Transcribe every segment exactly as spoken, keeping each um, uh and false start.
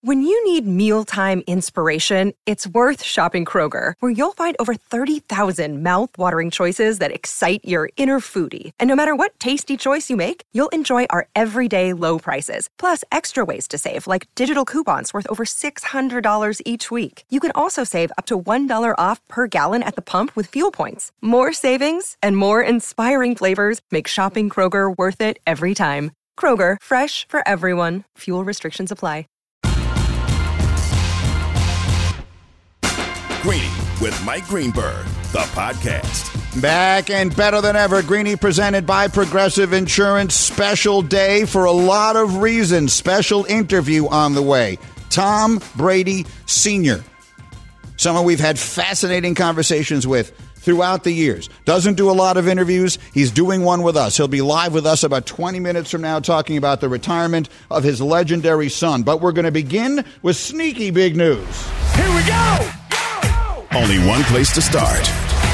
When you need mealtime inspiration, it's worth shopping Kroger, where you'll find over thirty thousand mouth-watering choices that excite your inner foodie. And no matter what tasty choice you make, you'll enjoy our everyday low prices, plus extra ways to save, like digital coupons worth over six hundred dollars each week. You can also save up to one dollar off per gallon at the pump with fuel points. More savings and more inspiring flavors make shopping Kroger worth it every time. Kroger, fresh for everyone. Fuel restrictions apply. Greeny with Mike Greenberg, the podcast. Back and better than ever. Greeny presented by Progressive Insurance. Special day for a lot of reasons. Special interview on the way. Tom Brady Senior Someone we've had fascinating conversations with throughout the years. Doesn't do a lot of interviews. He's doing one with us. He'll be live with us about twenty minutes from now talking about the retirement of his legendary son. But we're going to begin with sneaky big news. Here we go! Only one place to start.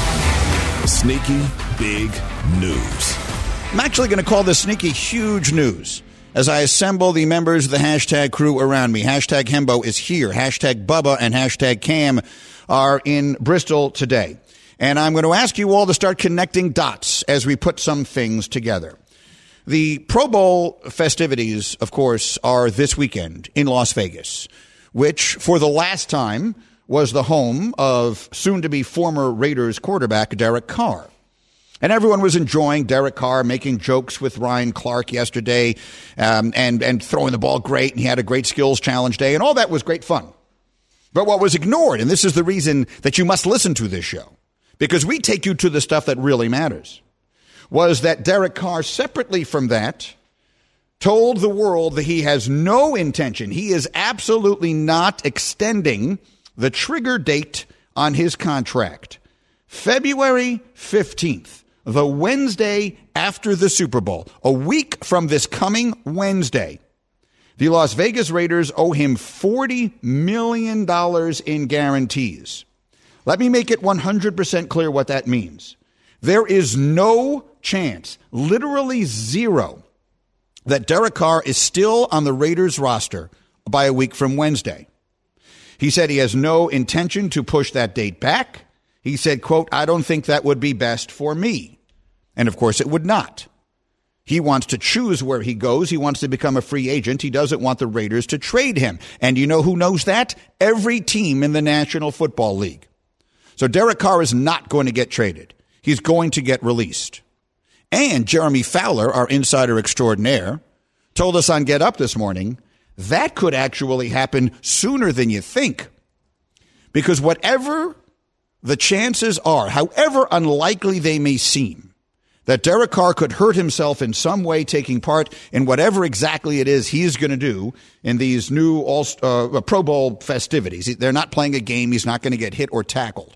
Sneaky big news. I'm actually going to call this sneaky huge news as I assemble the members of the hashtag crew around me. Hashtag Hembo is here. Hashtag Bubba and hashtag Cam are in Bristol today. And I'm going to ask you all to start connecting dots as we put some things together. The Pro Bowl festivities, of course, are this weekend in Las Vegas, which for the last time was the home of soon-to-be former Raiders quarterback Derek Carr. And everyone was enjoying Derek Carr making jokes with Ryan Clark yesterday um, and, and throwing the ball great, and he had a great skills challenge day, and all that was great fun. But what was ignored, and this is the reason that you must listen to this show, because we take you to the stuff that really matters, was that Derek Carr, separately from that, told the world that he has no intention, he is absolutely not extending the trigger date on his contract, February fifteenth, the Wednesday after the Super Bowl, a week from this coming Wednesday. The Las Vegas Raiders owe him forty million dollars in guarantees. Let me make it one hundred percent clear what that means. There is no chance, literally zero, that Derek Carr is still on the Raiders roster by a week from Wednesday. He said he has no intention to push that date back. He said, quote, I don't think that would be best for me. And of course it would not. He wants to choose where he goes. He wants to become a free agent. He doesn't want the Raiders to trade him. And you know who knows that? Every team in the National Football League. So Derek Carr is not going to get traded. He's going to get released. And Jeremy Fowler, our insider extraordinaire, told us on Get Up this morning that could actually happen sooner than you think. Because whatever the chances are, however unlikely they may seem, that Derek Carr could hurt himself in some way taking part in whatever exactly it is he's going to do in these new all, uh, Pro Bowl festivities. They're not playing a game. He's not going to get hit or tackled.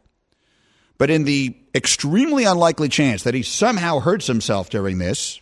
But in the extremely unlikely chance that he somehow hurts himself during this,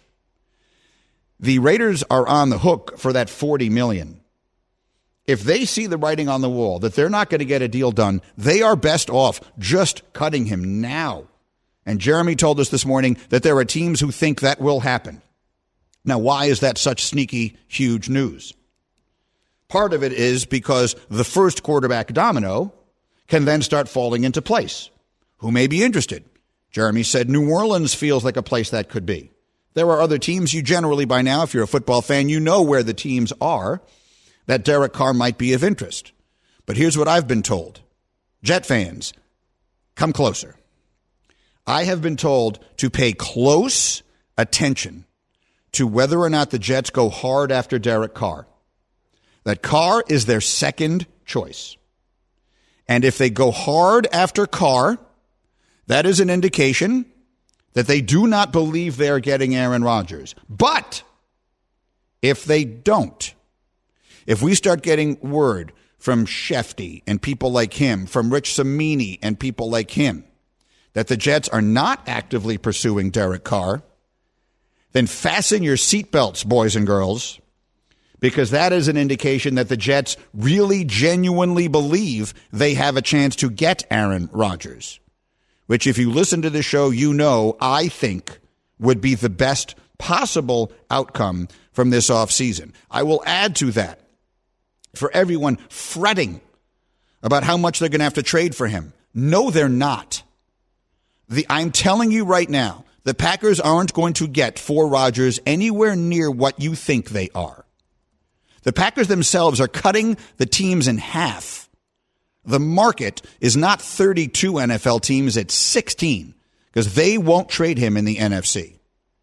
the Raiders are on the hook for that forty million dollars. If they see the writing on the wall that they're not going to get a deal done, they are best off just cutting him now. And Jeremy told us this morning that there are teams who think that will happen. Now, why is that such sneaky, huge news? Part of it is because the first quarterback domino can then start falling into place. Who may be interested? Jeremy said New Orleans feels like a place that could be. There are other teams you generally, by now, if you're a football fan, you know where the teams are that Derek Carr might be of interest. But here's what I've been told. Jet fans, come closer. I have been told to pay close attention to whether or not the Jets go hard after Derek Carr. That Carr is their second choice. And if they go hard after Carr, that is an indication that they do not believe they are getting Aaron Rodgers. But if they don't, if we start getting word from Shefty and people like him, from Rich Cimini and people like him, that the Jets are not actively pursuing Derek Carr, then fasten your seatbelts, boys and girls, because that is an indication that the Jets really genuinely believe they have a chance to get Aaron Rodgers, which if you listen to the show, you know I think would be the best possible outcome from this offseason. I will add to that for everyone fretting about how much they're going to have to trade for him. No, they're not. The, I'm telling you right now, the Packers aren't going to get for Rodgers anywhere near what you think they are. The Packers themselves are cutting the teams in half. The market is not thirty-two N F L teams, it's sixteen, because they won't trade him in the N F C.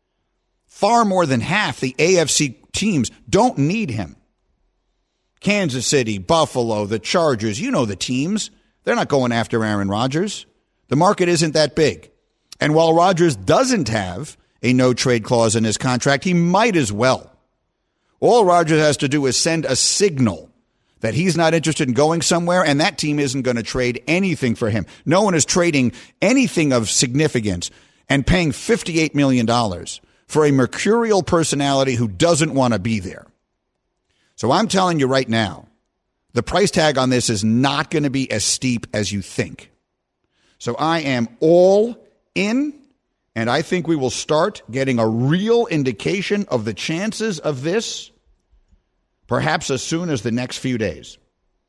Far more than half the A F C teams don't need him. Kansas City, Buffalo, the Chargers, you know the teams. They're not going after Aaron Rodgers. The market isn't that big. And while Rodgers doesn't have a no-trade clause in his contract, he might as well. All Rodgers has to do is send a signal that he's not interested in going somewhere, and that team isn't going to trade anything for him. No one is trading anything of significance and paying fifty-eight million dollars for a mercurial personality who doesn't want to be there. So I'm telling you right now, the price tag on this is not going to be as steep as you think. So I am all in, and I think we will start getting a real indication of the chances of this perhaps as soon as the next few days.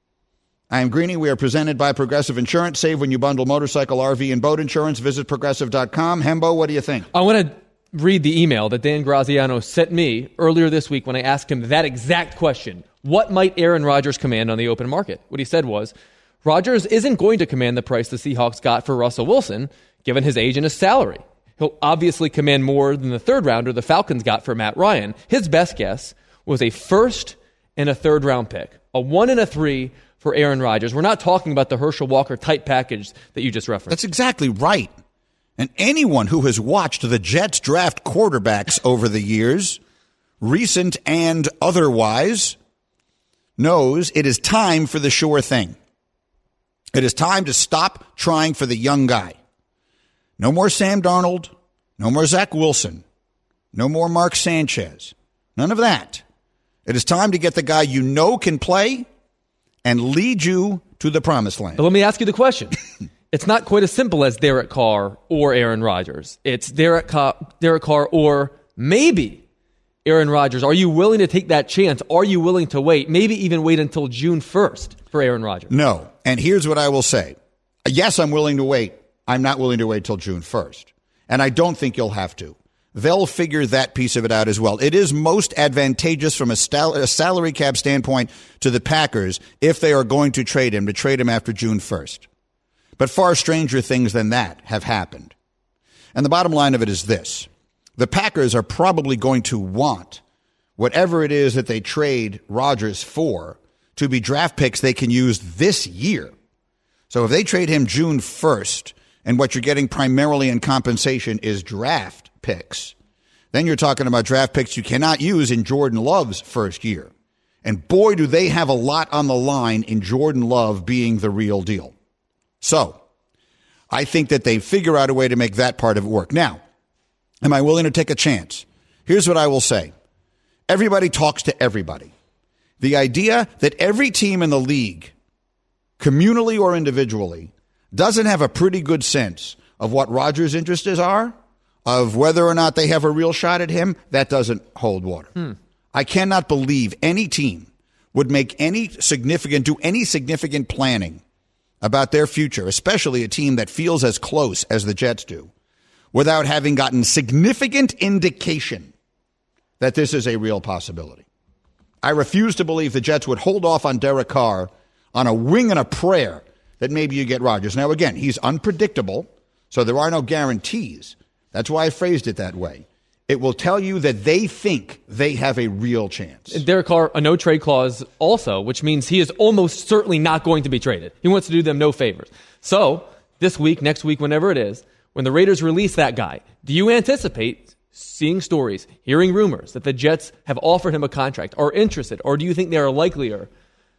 I am Greeny. We are presented by Progressive Insurance. Save when you bundle motorcycle, R V, and boat insurance. Visit progressive dot com. Hembo, what do you think? I want to read the email that Dan Graziano sent me earlier this week when I asked him that exact question. What might Aaron Rodgers command on the open market? What he said was, Rodgers isn't going to command the price the Seahawks got for Russell Wilson, given his age and his salary. He'll obviously command more than the third rounder the Falcons got for Matt Ryan. His best guess was a first and a third round pick, a one and a three for Aaron Rodgers. We're not talking about the Herschel Walker type package that you just referenced. That's exactly right. And anyone who has watched the Jets draft quarterbacks over the years, recent and otherwise, knows it is time for the sure thing. It is time to stop trying for the young guy. No more Sam Darnold. No more Zach Wilson. No more Mark Sanchez. None of that. It is time to get the guy you know can play and lead you to the promised land. But let me ask you the question. It's not quite as simple as Derek Carr or Aaron Rodgers. It's Derek Carr, Derek Carr or maybe Aaron Rodgers. Are you willing to take that chance? Are you willing to wait? Maybe even wait until June first for Aaron Rodgers? No. And here's what I will say. Yes, I'm willing to wait. I'm not willing to wait till June first. And I don't think you'll have to. They'll figure that piece of it out as well. It is most advantageous from a, stal- a salary cap standpoint to the Packers if they are going to trade him, to trade him after June first. But far stranger things than that have happened. And the bottom line of it is this. The Packers are probably going to want whatever it is that they trade Rodgers for to be draft picks they can use this year. So if they trade him June first, and what you're getting primarily in compensation is draft picks, then you're talking about draft picks you cannot use in Jordan Love's first year. And boy, do they have a lot on the line in Jordan Love being the real deal. So I think that they figure out a way to make that part of it work. Now, am I willing to take a chance? Here's what I will say. Everybody talks to everybody. The idea that every team in the league, communally or individually, doesn't have a pretty good sense of what Rodgers' interests are, of whether or not they have a real shot at him, that doesn't hold water. Hmm. I cannot believe any team would make any significant, do any significant planning about their future, especially a team that feels as close as the Jets do, without having gotten significant indication that this is a real possibility. I refuse to believe the Jets would hold off on Derek Carr on a wing and a prayer that maybe you get Rodgers. Now, again, he's unpredictable, so there are no guarantees. That's why I phrased it that way. It will tell you that they think they have a real chance. Derek Carr, a no-trade clause also, which means he is almost certainly not going to be traded. He wants to do them no favors. So, this week, next week, whenever it is, when the Raiders release that guy, do you anticipate seeing stories, hearing rumors that the Jets have offered him a contract, are interested, or do you think they are likelier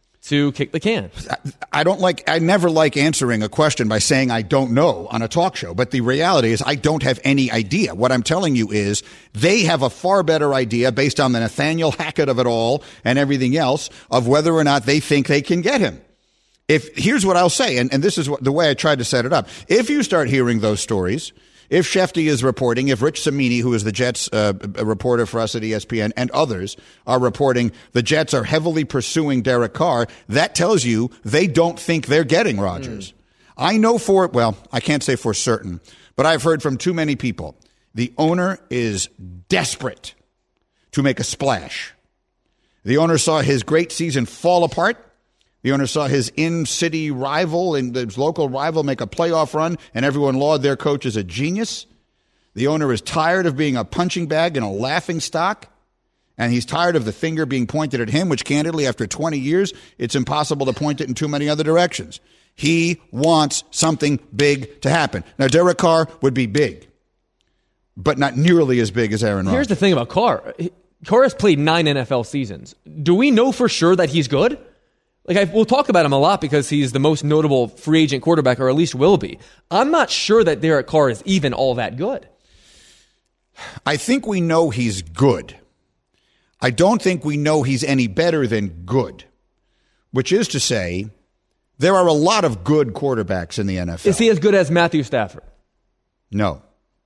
to kick the can? I don't like, I never like answering a question by saying I don't know on a talk show, but the reality is I don't have any idea. What I'm telling you is they have a far better idea based on the Nathaniel Hackett of it all and everything else of whether or not they think they can get him. If here's what I'll say, and, and this is what, the way I tried to set it up. If you start hearing those stories, If Shefty is reporting, if Rich Cimini, who is the Jets uh, a reporter for us at E S P N, and others are reporting the Jets are heavily pursuing Derek Carr, that tells you they don't think they're getting Rodgers. Mm. I know for, well, I can't say for certain, but I've heard from too many people. The owner is desperate to make a splash. The owner saw his great season fall apart. The owner saw his in-city rival and his local rival make a playoff run, and everyone lauded their coach as a genius. The owner is tired of being a punching bag and a laughing stock, and he's tired of the finger being pointed at him, which candidly, after twenty years, it's impossible to point it in too many other directions. He wants something big to happen. Now, Derek Carr would be big, but not nearly as big as Aaron Rodgers. Here's the thing about Carr. Carr has played nine N F L seasons. Do we know for sure that he's good? Like, I, we'll talk about him a lot because he's the most notable free agent quarterback, or at least will be. I'm not sure that Derek Carr is even all that good. I think we know he's good. I don't think we know he's any better than good, which is to say, there are a lot of good quarterbacks in the N F L. Is he as good as Matthew Stafford? No.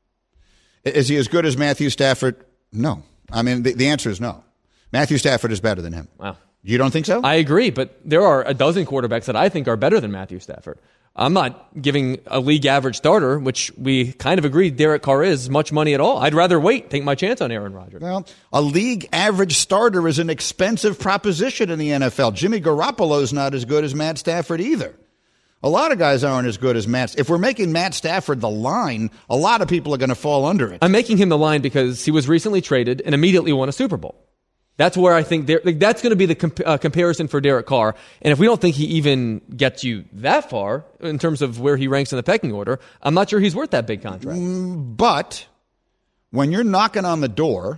Is he as good as Matthew Stafford? No. I mean, the, the answer is no. Matthew Stafford is better than him. Wow. You don't think so? I agree, but there are a dozen quarterbacks that I think are better than Matthew Stafford. I'm not giving a league average starter, which we kind of agree Derek Carr is, much money at all. I'd rather wait, take my chance on Aaron Rodgers. Well, a league average starter is an expensive proposition in the N F L. Jimmy Garoppolo's not as good as Matt Stafford either. A lot of guys aren't as good as Matt. If we're making Matt Stafford the line, a lot of people are going to fall under it. I'm making him the line because he was recently traded and immediately won a Super Bowl. That's where I think there, like, that's going to be the comp- uh, comparison for Derek Carr. And if we don't think he even gets you that far in terms of where he ranks in the pecking order, I'm not sure he's worth that big contract. Mm, but when you're knocking on the door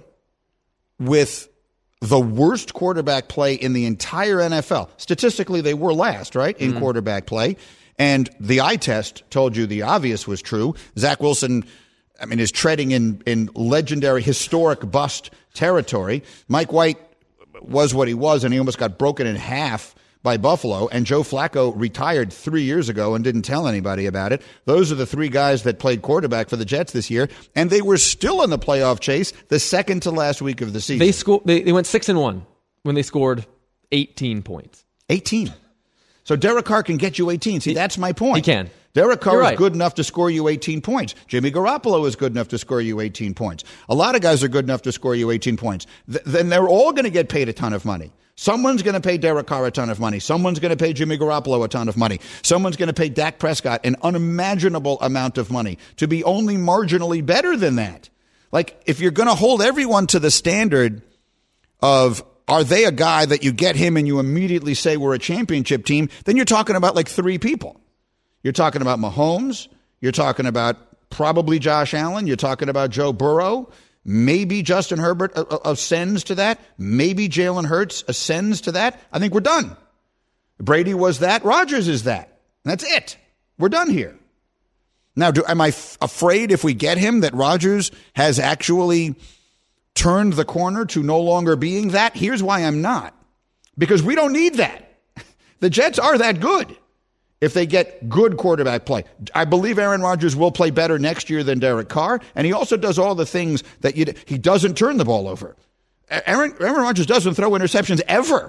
with the worst quarterback play in the entire N F L, statistically they were last, right, in mm-hmm. quarterback play, and the eye test told you the obvious was true. Zach Wilson, I mean, is treading in, in legendary, historic bust territory. Mike White was what he was, and he almost got broken in half by Buffalo, and Joe Flacco retired three years ago and didn't tell anybody about it. Those are the three guys that played quarterback for the Jets this year, and they were still in the playoff chase the second to last week of the season. They, sco- they, they went six and one when they scored eighteen points. eighteen. So Derek Carr can get you eighteen. See, that's my point. He can. Derek Carr You're is right. good enough to score you eighteen points. Jimmy Garoppolo is good enough to score you eighteen points. A lot of guys are good enough to score you eighteen points. Th- then they're all going to get paid a ton of money. Someone's going to pay Derek Carr a ton of money. Someone's going to pay Jimmy Garoppolo a ton of money. Someone's going to pay Dak Prescott an unimaginable amount of money to be only marginally better than that. Like, if you're going to hold everyone to the standard of, are they a guy that you get him and you immediately say we're a championship team, then you're talking about like three people. You're talking about Mahomes. You're talking about probably Josh Allen. You're talking about Joe Burrow. Maybe Justin Herbert ascends to that. Maybe Jalen Hurts ascends to that. I think we're done. Brady was that. Rodgers is that. That's it. We're done here. Now, do, am I f- afraid if we get him that Rodgers has actually turned the corner to no longer being that? Here's why I'm not. Because we don't need that. The Jets are that good if they get good quarterback play. I believe Aaron Rodgers will play better next year than Derek Carr, and he also does all the things that you, he doesn't turn the ball over. Aaron, Aaron Rodgers doesn't throw interceptions ever.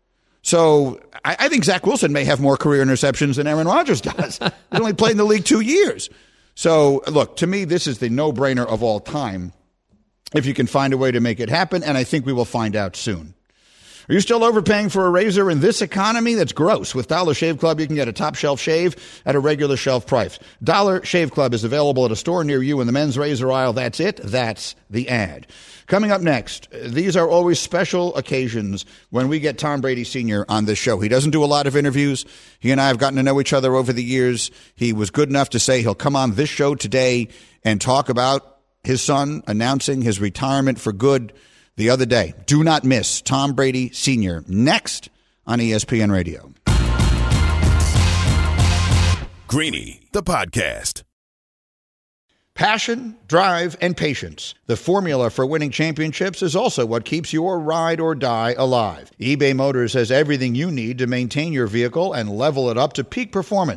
So I, I think Zach Wilson may have more career interceptions than Aaron Rodgers does. He's only played in the league two years. So, look, to me, this is the no-brainer of all time if you can find a way to make it happen, and I think we will find out soon. Are you still overpaying for a razor in this economy? That's gross. With Dollar Shave Club, you can get a top shelf shave at a regular shelf price. Dollar Shave Club is available at a store near you in the men's razor aisle. That's it. That's the ad. Coming up next, these are always special occasions when we get Tom Brady Senior on this show. He doesn't do a lot of interviews. He and I have gotten to know each other over the years. He was good enough to say he'll come on this show today and talk about his son announcing his retirement for good the other day. Do not miss Tom Brady Senior next on E S P N Radio. Greeny, the podcast. Passion, drive, and patience. The formula for winning championships is also what keeps your ride or die alive. eBay Motors has everything you need to maintain your vehicle and level it up to peak performance.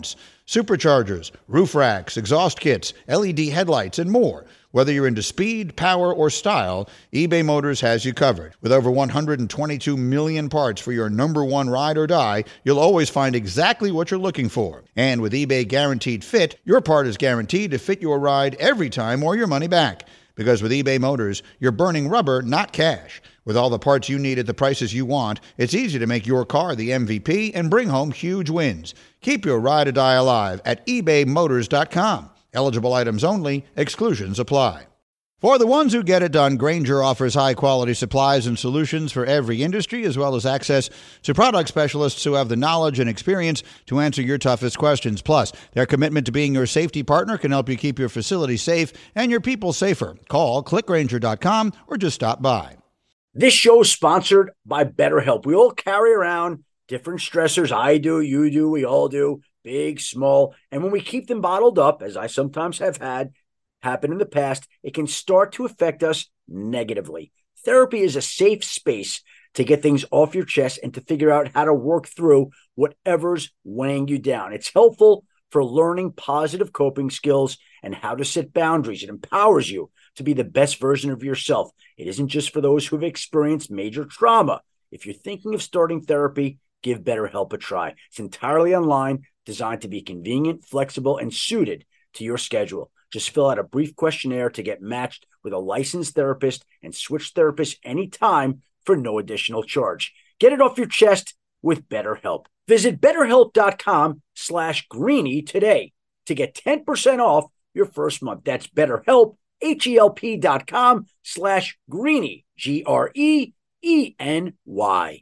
superchargers, roof racks, exhaust kits, L E D headlights, and more. Whether you're into speed, power, or style, eBay Motors has you covered. With over one hundred twenty-two million parts for your number one ride or die, you'll always find exactly what you're looking for. And with eBay Guaranteed Fit, your part is guaranteed to fit your ride every time or your money back. Because with eBay Motors, you're burning rubber, not cash. With all the parts you need at the prices you want, it's easy to make your car the M V P and bring home huge wins. Keep your ride or die alive at ebay motors dot com. Eligible items only. Exclusions apply. For the ones who get it done, Grainger offers high-quality supplies and solutions for every industry, as well as access to product specialists who have the knowledge and experience to answer your toughest questions. Plus, their commitment to being your safety partner can help you keep your facility safe and your people safer. Call click grainger dot com or just stop by. This show is sponsored by BetterHelp. We all carry around different stressors. I do, you do, we all do, big, small. And when we keep them bottled up, as I sometimes have had happen in the past, it can start to affect us negatively. Therapy is a safe space to get things off your chest and to figure out how to work through whatever's weighing you down. It's helpful for learning positive coping skills and how to set boundaries. It empowers you to be the best version of yourself. It isn't just for those who've experienced major trauma. If you're thinking of starting therapy, give BetterHelp a try. It's entirely online, designed to be convenient, flexible, and suited to your schedule. Just fill out a brief questionnaire to get matched with a licensed therapist and switch therapists anytime for no additional charge. Get it off your chest with BetterHelp. Visit betterhelp.com slash greeny today to get ten percent off your first month. That's BetterHelp, H-E-L-P dot com slash greeny, G R E E N Y.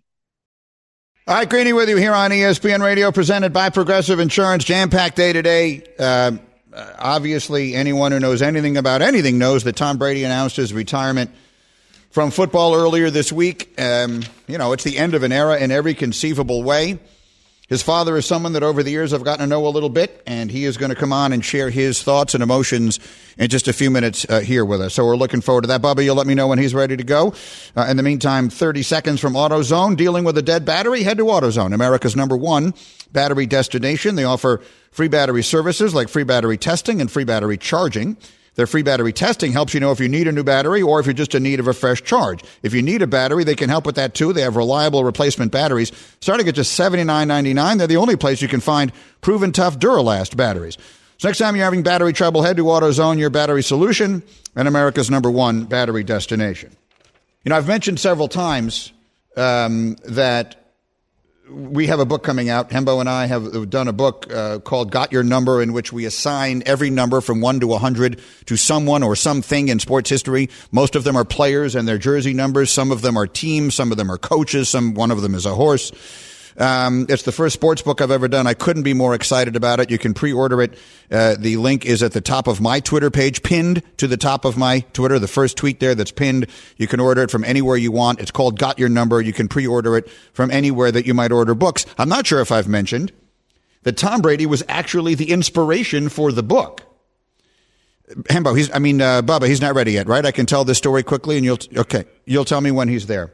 All right, Greeny with you here on E S P N Radio, presented by Progressive Insurance. Jam-packed day today. Uh, obviously, anyone who knows anything about anything knows that Tom Brady announced his retirement from football earlier this week. Um, you know, it's the end of an era in every conceivable way. His father is someone that over the years I've gotten to know a little bit, and he is going to come on and share his thoughts and emotions in just a few minutes uh, here with us. So we're looking forward to that. Bubba, you'll let me know when he's ready to go. Uh, in the meantime, thirty seconds from AutoZone. Dealing with a dead battery? Head to AutoZone, America's number one battery destination. They offer free battery services like free battery testing and free battery charging. Their free battery testing helps you know if you need a new battery or if you're just in need of a fresh charge. If you need a battery, they can help with that too. They have reliable replacement batteries starting at just seventy-nine ninety-nine. They're the only place you can find proven tough Duralast batteries. So next time you're having battery trouble, head to AutoZone, your battery solution, and America's number one battery destination. You know, I've mentioned several times um, that we have a book coming out. Hembo and I have done a book uh, called Got Your Number, in which we assign every number from one to one hundred to someone or something in sports history. Most of them are players and their jersey numbers. Some of them are teams. Some of them are coaches. Some One of them is a horse. Um, it's the first sports book I've ever done. I couldn't be more excited about it. You can pre-order it. Uh, the link is at the top of my Twitter page, pinned to the top of my Twitter, the first tweet there that's pinned. You can order it from anywhere you want. It's called Got Your Number. You can pre-order it from anywhere that you might order books. I'm not sure if I've mentioned that Tom Brady was actually the inspiration for the book. Hembo, he's, I mean, uh, Bubba, he's not ready yet, right? I can tell this story quickly and you'll, okay, you'll tell me when he's there.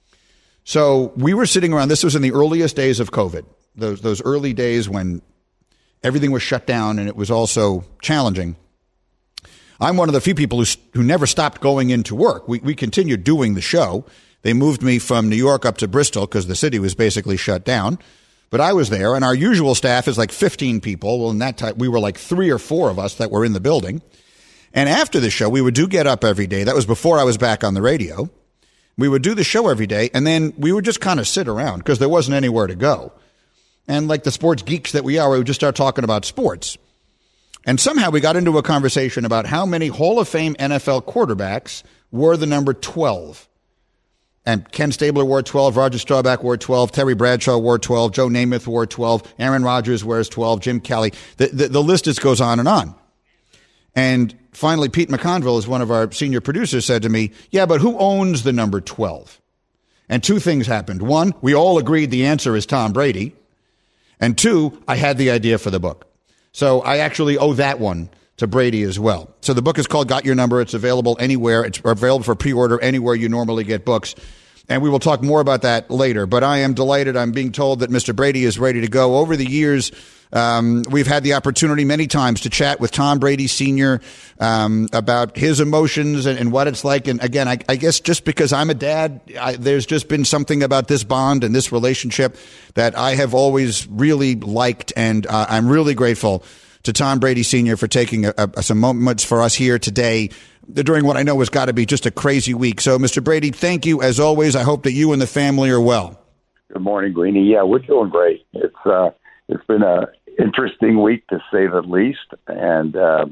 So we were sitting around, this was in the earliest days of COVID, those those early days when everything was shut down and it was also challenging. I'm one of the few people who who never stopped going into work. We we continued doing the show. They moved me from New York up to Bristol because the city was basically shut down. But I was there, and our usual staff is like fifteen people. Well, in that time, we were like three or four of us that were in the building. And after the show, we would do get up every day. That was before I was back on the radio. We would do the show every day, and then we would just kind of sit around because there wasn't anywhere to go. And like the sports geeks that we are, we would just start talking about sports. And somehow we got into a conversation about how many Hall of Fame N F L quarterbacks wore the number twelve. And Ken Stabler wore twelve, Roger Staubach wore twelve, Terry Bradshaw wore twelve, Joe Namath wore twelve, Aaron Rodgers wears twelve, Jim Kelly. The, the, the list just goes on and on. And finally, Pete McConville, as one of our senior producers, said to me, yeah, but who owns the number twelve? And two things happened. One, we all agreed the answer is Tom Brady. And two, I had the idea for the book. So I actually owe that one to Brady as well. So the book is called Got Your Number. It's available anywhere. It's available for pre-order anywhere you normally get books. And we will talk more about that later. But I am delighted. I'm being told that Mister Brady is ready to go. Over the years, um, we've had the opportunity many times to chat with Tom Brady Senior um, about his emotions and, and what it's like. And again, I, I guess just because I'm a dad, I, there's just been something about this bond and this relationship that I have always really liked. And uh, I'm really grateful to Tom Brady Senior for taking a, a, some moments for us here today during what I know has got to be just a crazy week. So, Mister Brady, thank you as always. I hope that you and the family are well. Good morning, Greeny. Yeah, we're doing great. It's uh, it's been a interesting week to say the least, and uh,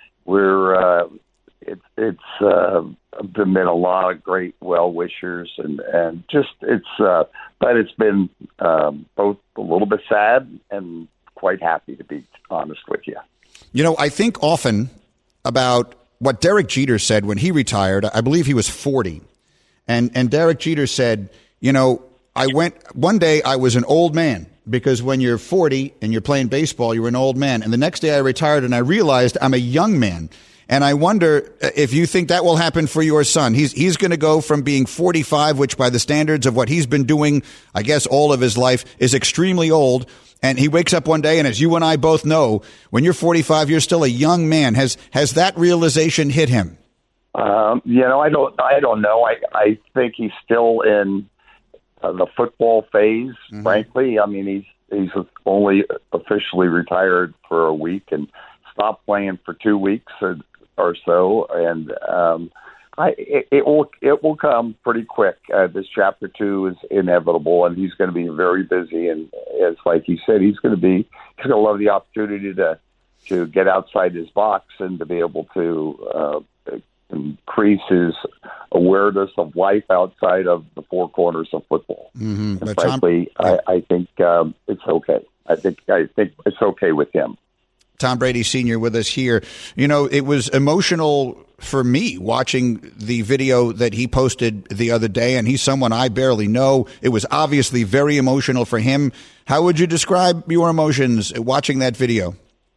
we're uh, it's it's uh, been a lot of great well wishers, and and just it's uh, but it's been um, both a little bit sad and quite happy, to be honest with you. You know, I think often about what Derek Jeter said when he retired. I believe he was forty. And and Derek Jeter said, you know, I went one day I was an old man, because when you're forty and you're playing baseball, you're an old man. And the next day I retired and I realized I'm a young man. And I wonder if you think that will happen for your son. He's he's going to go from being forty-five, which by the standards of what he's been doing, I guess all of his life, is extremely old. And he wakes up one day, and as you and I both know, when you're forty-five, you're still a young man. Has has that realization hit him? Um, you know, I don't. I don't know. I I think he's still in uh, the football phase. Mm-hmm. Frankly, I mean, he's he's only officially retired for a week and stopped playing for two weeks or, or so, and um, I it, it will it will come pretty quick. Uh, this chapter two is inevitable, and he's going to be very busy. And it's like he said, he's going to be he's going to love the opportunity to to get outside his box and to be able to uh, increase his awareness of life outside of the four corners of football. Mm-hmm. And frankly, Tom, I, I think um, it's okay. I think I think it's okay with him. Tom Brady Senior with us here. You know, it was emotional for me watching the video that he posted the other day, and he's someone I barely know. It was obviously very emotional for him. How would you describe your emotions watching that video?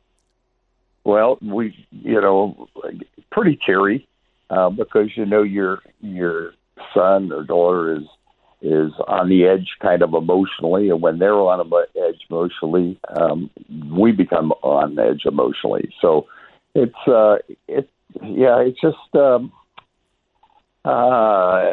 Well, we, you know, pretty teary uh, because, you know, your your son or daughter is is on the edge kind of emotionally, and when they're on the edge emotionally, um, we become on the edge emotionally. So it's uh, it yeah, it's just um, uh,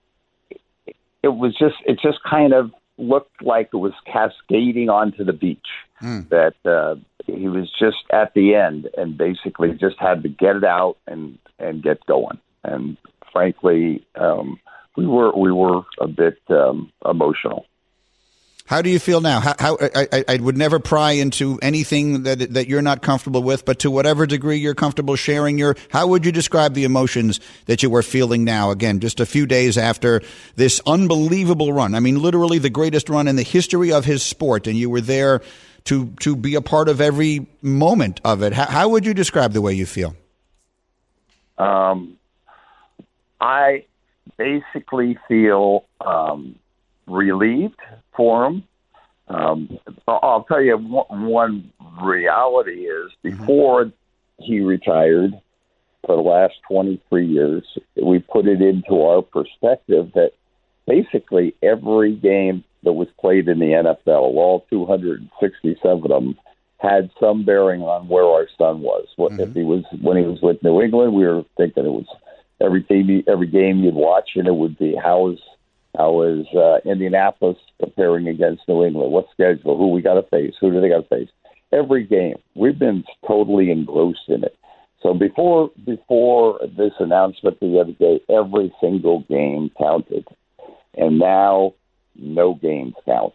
it was just it just kind of looked like it was cascading onto the beach. Mm. That uh, he was just at the end and basically just had to get it out and, and get going. And frankly, um, we were we were a bit um, emotional. How do you feel now? How, how I, I would never pry into anything that that you're not comfortable with, but to whatever degree you're comfortable sharing your, how would you describe the emotions that you were feeling now? Again, just a few days after this unbelievable run. I mean, literally the greatest run in the history of his sport, and you were there to to be a part of every moment of it. How, how would you describe the way you feel? Um, I basically feel um, relieved for him. Um, I'll tell you one, one reality is before mm-hmm. he retired for the last twenty-three years, we put it into our perspective that basically every game that was played in the N F L, all two hundred sixty-seven of them, had some bearing on where our son was. What mm-hmm. if he was when he was with New England? We were thinking it was every game, every game you'd watch, and it would be how is how is uh, Indianapolis preparing against New England? What schedule? Who we got to face? Who do they got to face? Every game, we've been totally engrossed in it. So before before this announcement the other day, every single game counted, and now no games count.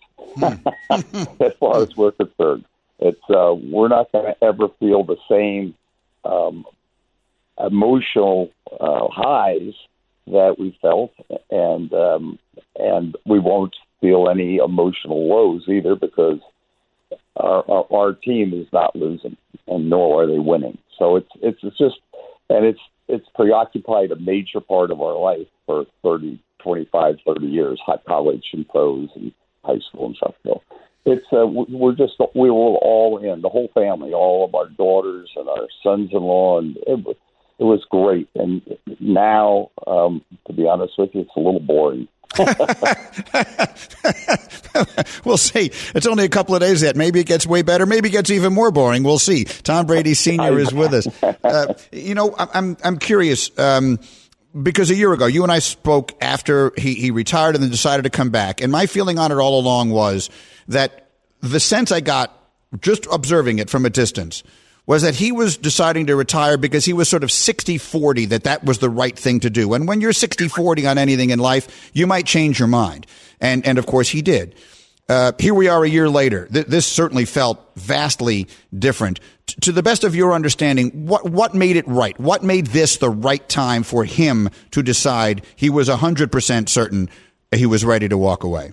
As far as we're concerned, it's uh, we're not going to ever feel the same um, emotional uh, highs that we felt, and um, and we won't feel any emotional lows either because our, our, our team is not losing, and nor are they winning. So it's it's it's just, and it's it's preoccupied a major part of our life for thirty, twenty-five, thirty years, high college and pros and high school and stuff. So it's uh, we're just we were all in, the whole family, all of our daughters and our sons-in-law, and it was, it was great. And now, um, to be honest with you, it's a little boring. We'll see. It's only a couple of days yet. Maybe it gets way better. Maybe it gets even more boring. We'll see. Tom Brady Senior is with us. Uh, you know, I'm I'm curious um, because a year ago, you and I spoke after he, he retired and then decided to come back. And my feeling on it all along was that the sense I got just observing it from a distance was that he was deciding to retire because he was sort of sixty forty, that that was the right thing to do. And when you're sixty forty on anything in life, you might change your mind. And, and of course, he did. Uh, here we are a year later. Th- this certainly felt vastly different. T- to the best of your understanding, what, what made it right? What made this the right time for him to decide he was one hundred percent certain he was ready to walk away?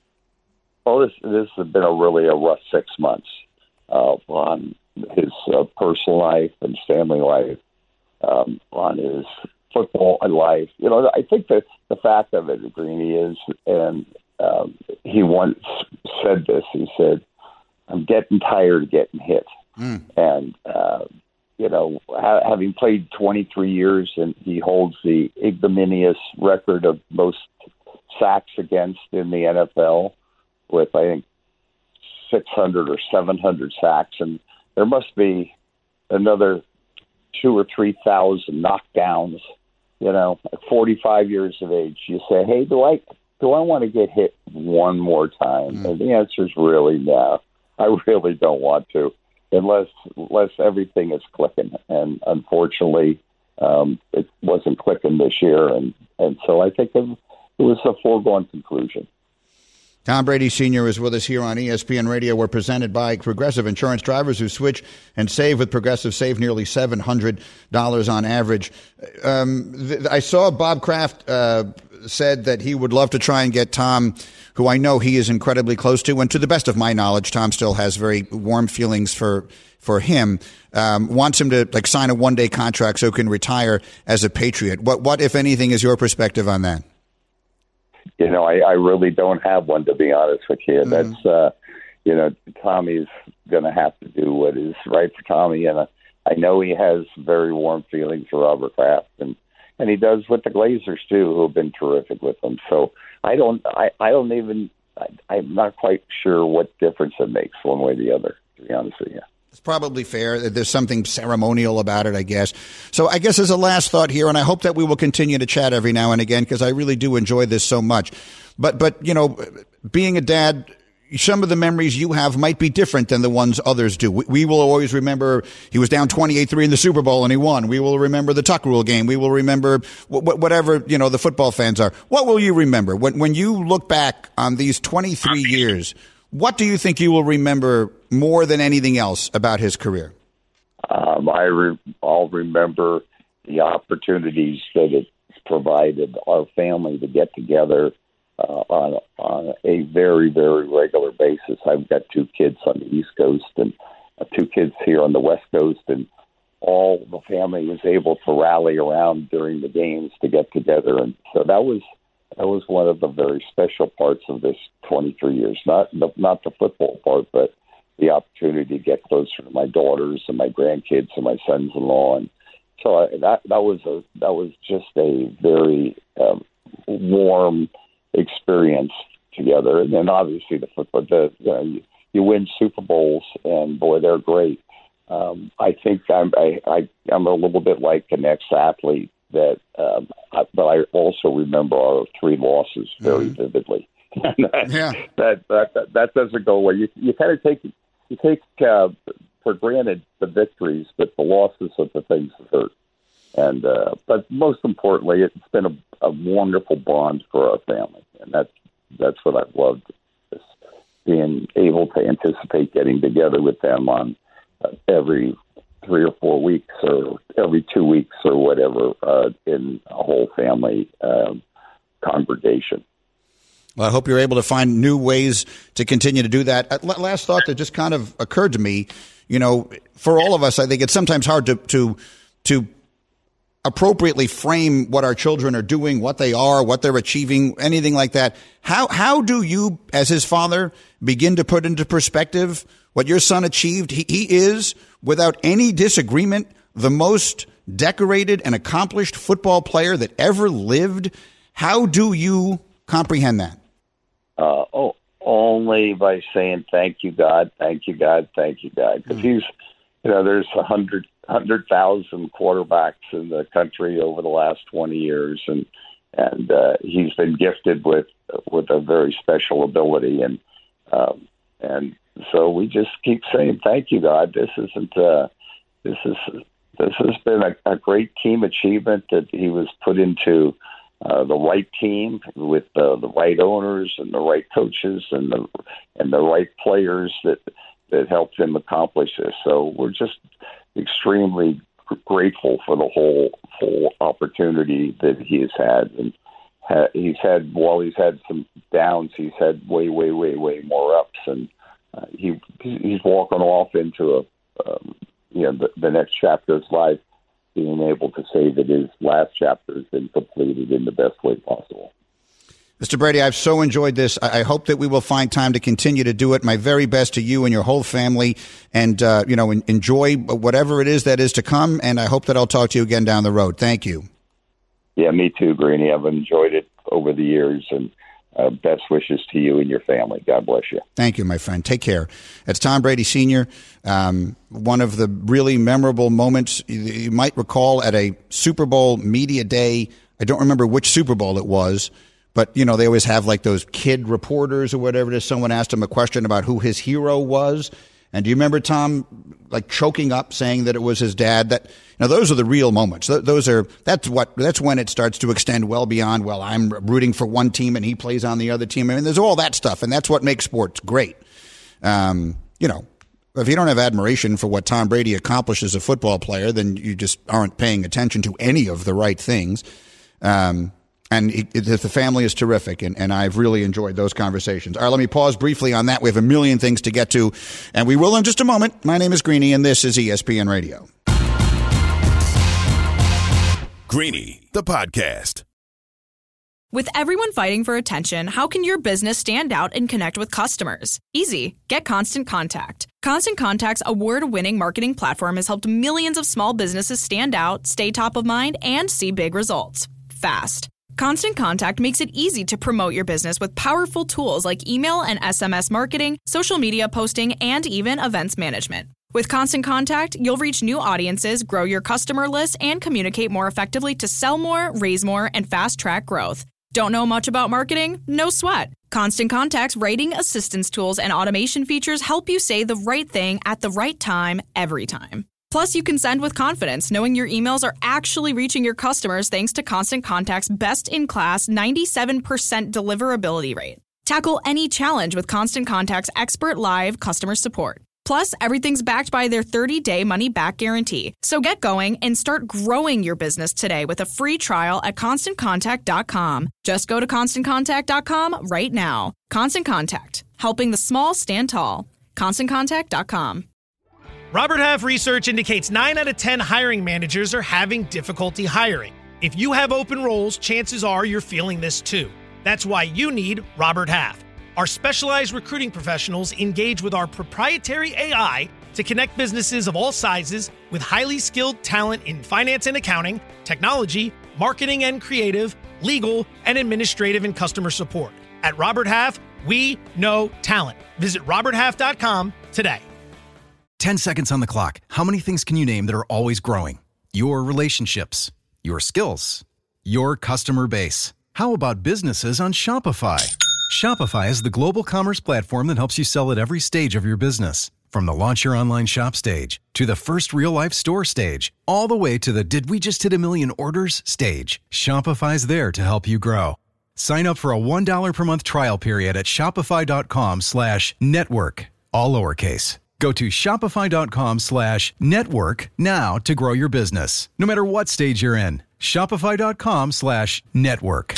Well, this, this has been a really a rough six months uh, on his uh, personal life and family life, um, on his football life. You know, I think that the fact of it, Greeny, is, and um, he once said this, he said, I'm getting tired of getting hit. Mm. And, uh, you know, ha- having played twenty-three years, and he holds the ignominious record of most sacks against in the N F L with, I think, six hundred or seven hundred sacks. And there must be another two or three thousand knockdowns. You know, at forty-five years of age, you say, "Hey, do I do I want to get hit one more time?" Mm. And the answer is really no. I really don't want to, unless unless everything is clicking. And unfortunately, um, it wasn't clicking this year, and and so I think it, it was a foregone conclusion. Tom Brady Senior is with us here on E S P N Radio. We're presented by Progressive Insurance. Drivers who switch and save with Progressive save nearly seven hundred dollars on average. Um, th- I saw Bob Kraft uh, said that he would love to try and get Tom, who I know he is incredibly close to, and to the best of my knowledge, Tom still has very warm feelings for for him, um, wants him to like sign a one-day contract so he can retire as a Patriot. What, what, if anything, is your perspective on that? You know, I, I really don't have one, to be honest with you. Mm-hmm. That's, uh, you know, Tommy's going to have to do what is right for Tommy. And uh, I know he has very warm feelings for Robert Kraft, and, and he does with the Glazers, too, who have been terrific with him. So I don't, I, I don't even, I, I'm not quite sure what difference it makes one way or the other, to be honest with you. It's probably fair. There's something ceremonial about it, I guess. So I guess as a last thought here, and I hope that we will continue to chat every now and again because I really do enjoy this so much. But, but you know, being a dad, some of the memories you have might be different than the ones others do. We, we will always remember he was down twenty-eight three in the Super Bowl and he won. We will remember the Tuck Rule game. We will remember wh- wh- whatever, you know, the football fans are. What will you remember? When, when you look back on these twenty-three years, what do you think you will remember more than anything else about his career? Um, I re- I'll remember the opportunities that it provided our family to get together uh, on, on a very, very regular basis. I've got two kids on the East Coast and uh, two kids here on the West Coast, and all the family was able to rally around during the games to get together. And so that was That was one of the very special parts of this twenty-three years. Not the, not the football part, but the opportunity to get closer to my daughters and my grandkids and my sons-in-law. And so I, that that was a that was just a very um, warm experience together. And then obviously the football, the, you know, you, you win Super Bowls, and boy, they're great. Um, I think I'm I, I I'm a little bit like an ex-athlete. That, um, I, but I also remember our three losses very mm-hmm. vividly. that, yeah. that, that that that doesn't go away. You you kind of take you take uh, for granted the victories, but the losses are the things that hurt. And uh, but most importantly, it's been a, a wonderful bond for our family, and that's that's what I've loved, is being able to anticipate getting together with them on uh, every three or four weeks or every two weeks or whatever uh, in a whole family uh, congregation. Well, I hope you're able to find new ways to continue to do that. Uh, last thought that just kind of occurred to me, you know, for all of us, I think it's sometimes hard to to to appropriately frame what our children are doing, what they are, what they're achieving, anything like that. How how do you, as his father, begin to put into perspective what your son achieved? He, he is, without any disagreement, the most decorated and accomplished football player that ever lived. How do you comprehend that? Uh, oh, only by saying thank you, God, thank you, God, thank you, God. Because mm. he's, you know, there's a hundred hundred thousand quarterbacks in the country over the last twenty years, and and uh, he's been gifted with with a very special ability, and um, and so we just keep saying thank you, God. This isn't uh, this is this has been a, a great team achievement that he was put into uh, the right team with the, the right owners and the right coaches and the and the right players that that helped him accomplish this. So we're just extremely grateful for the whole whole opportunity that he has had, and ha- he's had while he's had some downs, he's had way, way, way, way more ups, and uh, he he's walking off into a um, you know the, the next chapter of his life, being able to say that his last chapter has been completed in the best way possible. Mister Brady, I've so enjoyed this. I hope that we will find time to continue to do it. My very best to you and your whole family, and uh, you know, enjoy whatever it is that is to come. And I hope that I'll talk to you again down the road. Thank you. Yeah, me too, Greeny. I've enjoyed it over the years, and uh, best wishes to you and your family. God bless you. Thank you, my friend. Take care. It's Tom Brady Senior Um, one of the really memorable moments you might recall at a Super Bowl media day. I don't remember which Super Bowl it was. But, you know, they always have like those kid reporters or whatever it is. Someone asked him a question about who his hero was. And do you remember Tom like choking up saying that it was his dad? That, you know, those are the real moments. Those are, that's what, that's when it starts to extend well beyond, well, I'm rooting for one team and he plays on the other team. I mean, there's all that stuff. And that's what makes sports great. Um, you know, if you don't have admiration for what Tom Brady accomplished as a football player, then you just aren't paying attention to any of the right things. Um, And it, it, the family is terrific, and, and I've really enjoyed those conversations. All right, let me pause briefly on that. We have a million things to get to, and we will in just a moment. My name is Greeny, and this is E S P N Radio. Greeny, the podcast. With everyone fighting for attention, how can your business stand out and connect with customers? Easy. Get Constant Contact. Constant Contact's award-winning marketing platform has helped millions of small businesses stand out, stay top of mind, and see big results fast. Constant Contact makes it easy to promote your business with powerful tools like email and S M S marketing, social media posting, and even events management. With Constant Contact, you'll reach new audiences, grow your customer list, and communicate more effectively to sell more, raise more, and fast-track growth. Don't know much about marketing? No sweat. Constant Contact's writing assistance tools and automation features help you say the right thing at the right time, every time. Plus, you can send with confidence, knowing your emails are actually reaching your customers thanks to Constant Contact's best-in-class ninety-seven percent deliverability rate. Tackle any challenge with Constant Contact's expert live customer support. Plus, everything's backed by their thirty-day money-back guarantee. So get going and start growing your business today with a free trial at constant contact dot com. Just go to constant contact dot com right now. Constant Contact, helping the small stand tall. constant contact dot com. Robert Half research indicates nine out of ten hiring managers are having difficulty hiring. If you have open roles, chances are you're feeling this too. That's why you need Robert Half. Our specialized recruiting professionals engage with our proprietary A I to connect businesses of all sizes with highly skilled talent in finance and accounting, technology, marketing and creative, legal, and administrative and customer support. At Robert Half, we know talent. Visit robert half dot com today. ten seconds on the clock. How many things can you name that are always growing? Your relationships, your skills, your customer base. How about businesses on Shopify? Shopify is the global commerce platform that helps you sell at every stage of your business. From the launch your online shop stage to the first real-life store stage, all the way to the did we just hit a million orders stage. Shopify's there to help you grow. Sign up for a one dollar per month trial period at shopify.com slash network, all lowercase. Go to shopify.com slash network now to grow your business, no matter what stage you're in. Shopify.com slash network.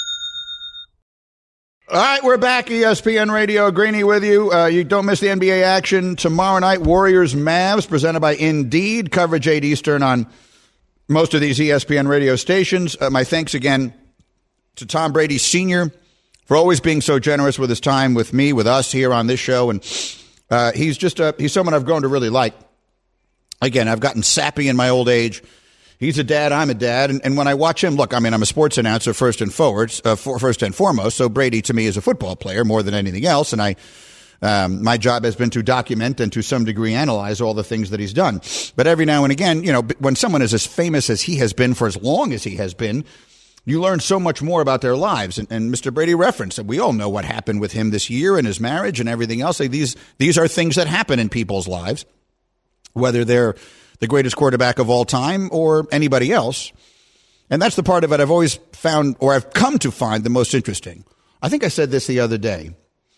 All right, we're back. E S P N Radio, Greeny with you. Uh, you don't miss the N B A action tomorrow night. Warriors Mavs, presented by Indeed. Coverage eight Eastern on most of these E S P N radio stations. Uh, my thanks again to Tom Brady Senior for always being so generous with his time with me, with us here on this show. And uh, he's just a, he's someone I've grown to really like. Again, I've gotten sappy in my old age. He's a dad. I'm a dad. And, and when I watch him, look, I mean, I'm a sports announcer first and forwards, uh, for, first and foremost. So Brady to me is a football player more than anything else. And I, um, my job has been to document and to some degree analyze all the things that he's done. But every now and again, you know, when someone is as famous as he has been for as long as he has been, you learn so much more about their lives. And, and Mister Brady referenced it. We all know what happened with him this year and his marriage and everything else. Like these, these are things that happen in people's lives, whether they're the greatest quarterback of all time or anybody else. And that's the part of it I've always found, or I've come to find, the most interesting. I think I said this the other day,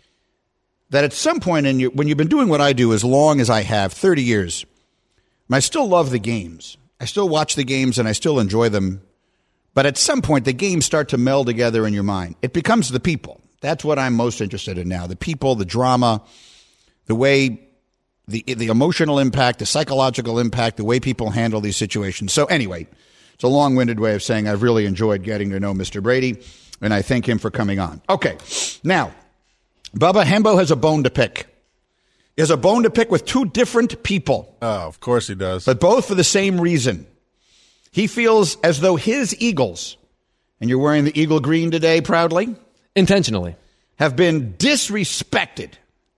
that at some point in your, when you've been doing what I do as long as I have, thirty years, and I still love the games. I still watch the games and I still enjoy them. But at some point, the games start to meld together in your mind. It becomes the people. That's what I'm most interested in now. The people, the drama, the way, the the emotional impact, the psychological impact, the way people handle these situations. So anyway, it's a long-winded way of saying I've really enjoyed getting to know Mister Brady, and I thank him for coming on. Okay, now, Bubba, Hembo has a bone to pick. He has a bone to pick with two different people. Oh, of course he does. But both for the same reason. He feels as though his Eagles, and you're wearing the Eagle green today proudly? Intentionally. Have been disrespected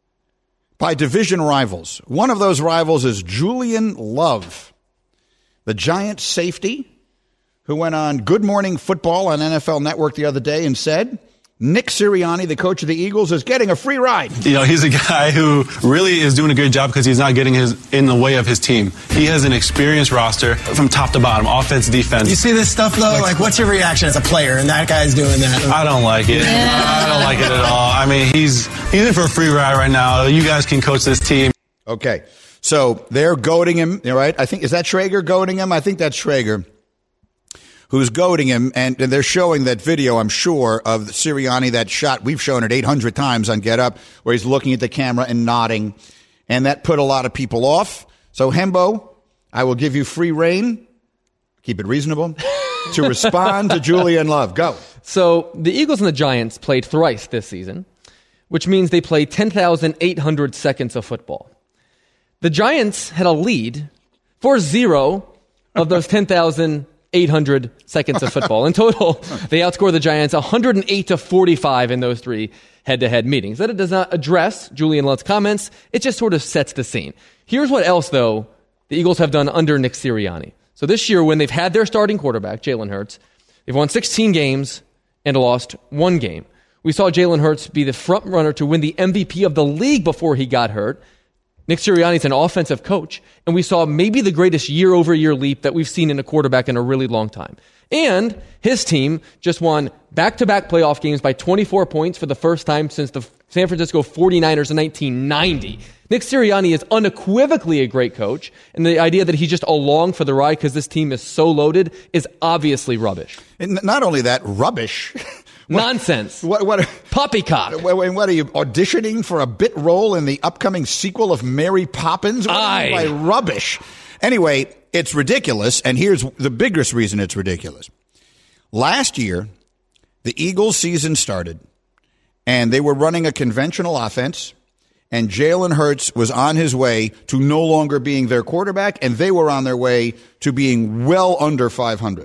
by division rivals. One of those rivals is Julian Love, the Giants safety, who went on Good Morning Football on N F L Network the other day and said, Nick Sirianni, the coach of the Eagles, is getting a free ride. You know, he's a guy who really is doing a good job because he's not getting his in the way of his team. He has an experienced roster from top to bottom, offense, defense. You see this stuff, though? Like, what's your reaction as a player? And that guy's doing that. I don't like it. Yeah. I don't like it at all. I mean, he's he's in for a free ride right now. You guys can coach this team. Okay, so they're goading him, right? I think, is that Schrager goading him? I think that's Schrager who's goading him, and, and they're showing that video, I'm sure, of Sirianni, that shot. We've shown it eight hundred times on Get Up, where he's looking at the camera and nodding, and that put a lot of people off. So, Hembo, I will give you free reign, keep it reasonable, to respond to Julian Love. Go. So, the Eagles and the Giants played thrice this season, which means they played ten thousand eight hundred seconds of football. The Giants had a lead for zero of those ten thousand eight hundred seconds of football. In total, they outscored the Giants one hundred eight to forty-five in those three head-to-head meetings. That it does not address Julian Love's comments. It just sort of sets the scene. Here's what else, though, the Eagles have done under Nick Sirianni. So this year, when they've had their starting quarterback, Jalen Hurts, they've won sixteen games and lost one game. We saw Jalen Hurts be the front runner to win the M V P of the league before he got hurt. Nick Sirianni's an offensive coach, and we saw maybe the greatest year-over-year leap that we've seen in a quarterback in a really long time. And his team just won back-to-back playoff games by twenty-four points for the first time since the San Francisco forty-niners in nineteen ninety. Nick Sirianni is unequivocally a great coach, and the idea that he's just along for the ride because this team is so loaded is obviously rubbish. And not only that, rubbish. What, Nonsense. What, what, Poppycock. What, what are you, auditioning for a bit role in the upcoming sequel of Mary Poppins? What Aye. do you mean by rubbish? Anyway, it's ridiculous, and here's the biggest reason it's ridiculous. Last year, the Eagles season started, and they were running a conventional offense, and Jalen Hurts was on his way to no longer being their quarterback, and they were on their way to being well under five hundred.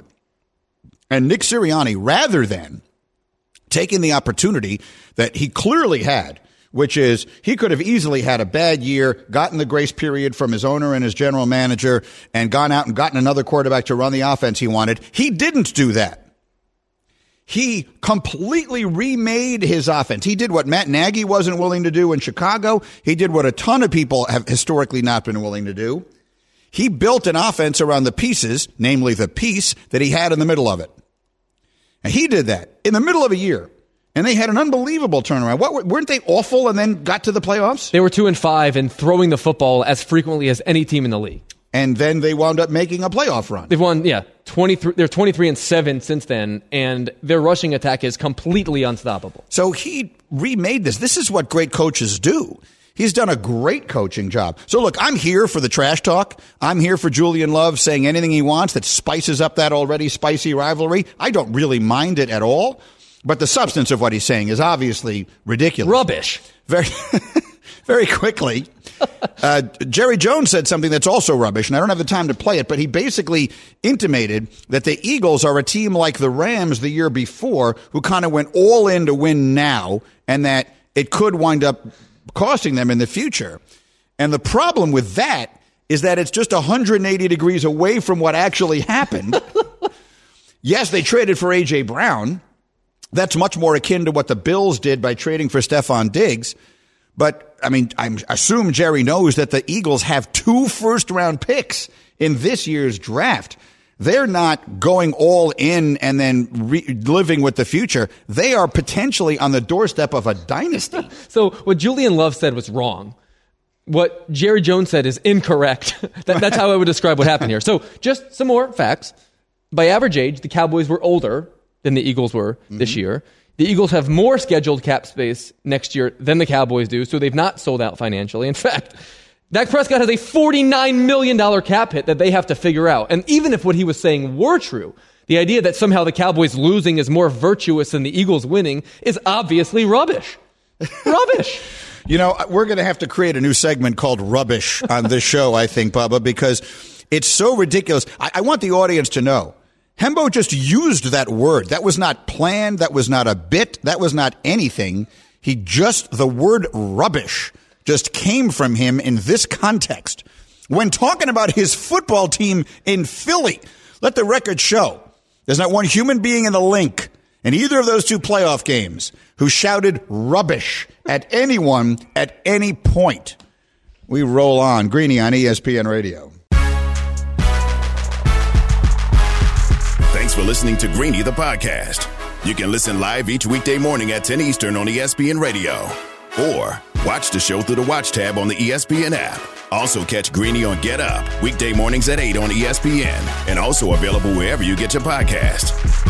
And Nick Sirianni, rather than taking the opportunity that he clearly had, which is he could have easily had a bad year, gotten the grace period from his owner and his general manager, and gone out and gotten another quarterback to run the offense he wanted. He didn't do that. He completely remade his offense. He did what Matt Nagy wasn't willing to do in Chicago. He did what a ton of people have historically not been willing to do. He built an offense around the pieces, namely the piece that he had in the middle of it. And he did that in the middle of a year, and they had an unbelievable turnaround. What, weren't they awful and then got to the playoffs? They were two and five and throwing the football as frequently as any team in the league. And then they wound up making a playoff run. They've won, yeah, twenty-three. They're twenty-three and seven since then, and their rushing attack is completely unstoppable. So he remade this. This is what great coaches do. He's done a great coaching job. So look, I'm here for the trash talk. I'm here for Julian Love saying anything he wants that spices up that already spicy rivalry. I don't really mind it at all. But the substance of what he's saying is obviously ridiculous. Rubbish. Very, Very quickly, uh, Jerry Jones said something that's also rubbish, and I don't have the time to play it, but he basically intimated that the Eagles are a team like the Rams the year before who kind of went all in to win now, and that it could wind up costing them in the future. And the problem with that is that it's just one hundred eighty degrees away from what actually happened. Yes, they traded for A J. Brown. That's much more akin to what the Bills did by trading for Stephon Diggs. But, I mean, I assume Jerry knows that the Eagles have two first-round picks in this year's draft. They're not going all in and then re- living with the future. They are potentially on the doorstep of a dynasty. So what Julian Love said was wrong. What Jerry Jones said is incorrect. that, that's how I would describe what happened here. So just some more facts. By average age, the Cowboys were older than the Eagles were mm-hmm. this year. The Eagles have more scheduled cap space next year than the Cowboys do, so they've not sold out financially. In fact, Dak Prescott has a forty-nine million dollars cap hit that they have to figure out. And even if what he was saying were true, the idea that somehow the Cowboys losing is more virtuous than the Eagles winning is obviously rubbish. Rubbish. You know, we're going to have to create a new segment called Rubbish on this show, I think, Bubba, because it's so ridiculous. I, I want the audience to know. Hembo just used that word. That was not planned. That was not a bit. That was not anything. He just, the word rubbish just came from him in this context. When talking about his football team in Philly, let the record show there's not one human being in the link in either of those two playoff games who shouted rubbish at anyone at any point. We roll on. Greeny on E S P N Radio. Thanks for listening to Greeny, the podcast. You can listen live each weekday morning at ten Eastern on E S P N Radio. Or watch the show through the Watch tab on the E S P N app. Also catch Greeny on Get Up, weekday mornings at eight on E S P N. And also available wherever you get your podcast.